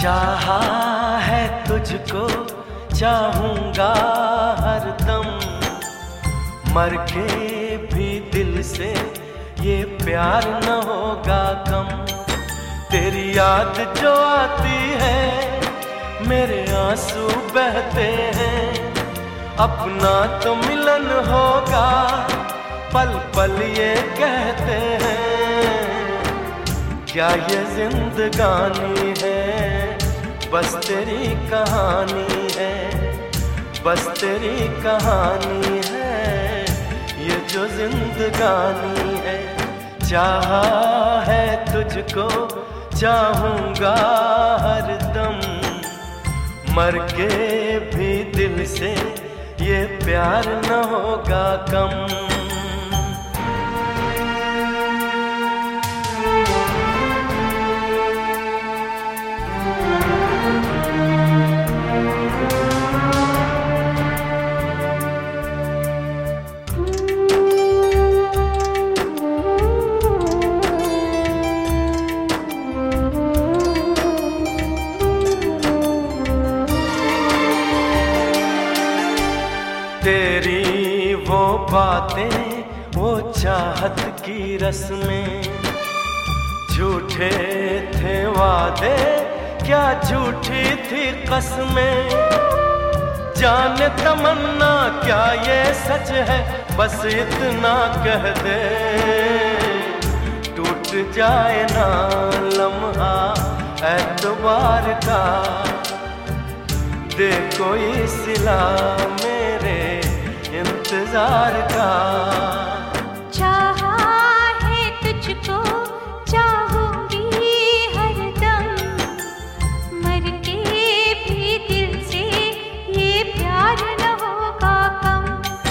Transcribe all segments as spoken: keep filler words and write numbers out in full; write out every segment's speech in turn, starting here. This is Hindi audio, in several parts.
चाहा है तुझको चाहूंगा हरदम, मर के भी दिल से ये प्यार न होगा कम। तेरी याद जो आती है मेरे आंसू बहते हैं, अपना तो मिलन होगा पल पल ये कहते हैं। क्या ये जिंदगानी है बस तेरी कहानी है, बस तेरी कहानी है ये जो जिंदगानी है। चाहा है तुझको चाहूंगा हरदम, मर के भी दिल से ये प्यार न होगा कम। तेरी वो बातें वो चाहत की रस्में, झूठे थे वादे क्या झूठी थी कसमें। जाने तमन्ना क्या ये सच है बस इतना कह दे, टूट जाए ना लम्हा एतबार का, दे कोई सिला मेरे इंतजार का। चाहा है तुझको चाहूंगी हरदम, मर के भी दिल से ये प्यार न होगा कम।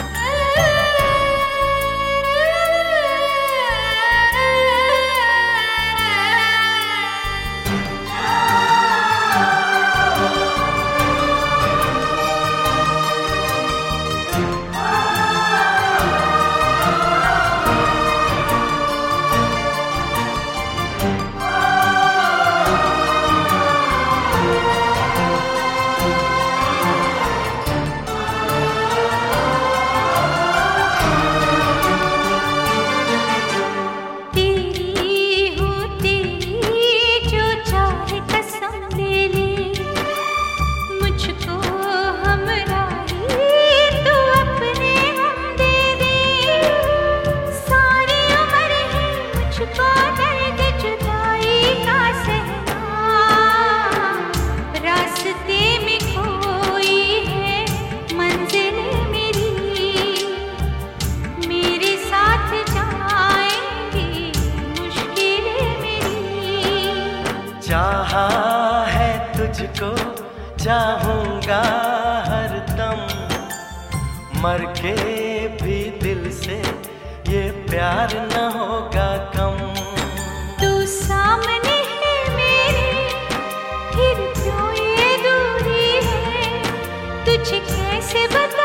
चाहा है तुझको चाहूंगा हरदम, मर के भी दिल से ये प्यार न होगा कम। तू सामने है मेरे फिर क्यों ये दूरी है, तुझे कैसे बता